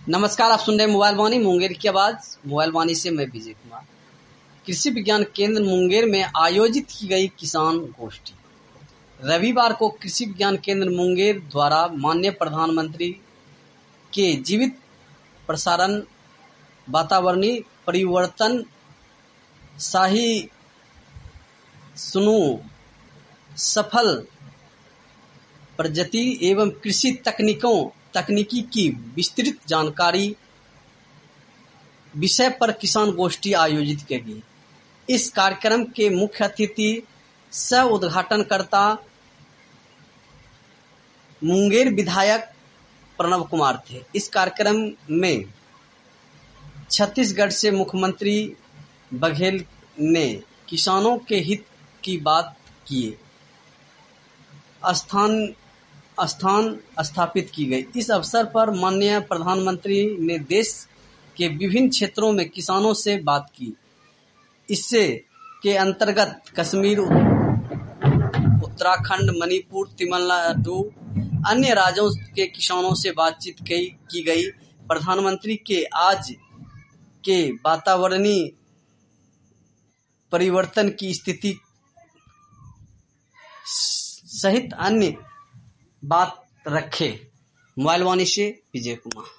नमस्कार, आप सुन रहे हैं मोबाइल वाणी मुंगेर की आवाज। मोबाइल वाणी से मैं विजय कुमार। कृषि विज्ञान केंद्र मुंगेर में आयोजित की गई किसान गोष्ठी। रविवार को कृषि विज्ञान केंद्र मुंगेर द्वारा माननीय प्रधानमंत्री के जीवित प्रसारण, वातावरणीय परिवर्तन, सहिष्णु सफल प्रजाति एवं कृषि तकनीकी की विस्तृत जानकारी विषय पर किसान गोष्ठी आयोजित की गई। इस कार्यक्रम के मुख्य अतिथि सह उद्घाटनकर्ता मुंगेर विधायक प्रणव कुमार थे। इस कार्यक्रम में छत्तीसगढ़ से मुख्यमंत्री बघेल ने किसानों के हित की बात किए स्थान स्थापित की गई। इस अवसर पर माननीय प्रधानमंत्री ने देश के विभिन्न क्षेत्रों में किसानों से बात की। इससे के अंतर्गत कश्मीर, उत्तराखंड, मणिपुर, तमिलनाडु, अन्य राज्यों के किसानों से बातचीत की गई। प्रधानमंत्री के आज के वातावरणीय परिवर्तन की स्थिति सहित अन्य बात रखे। मोबाइल वाणी से विजय कुमार।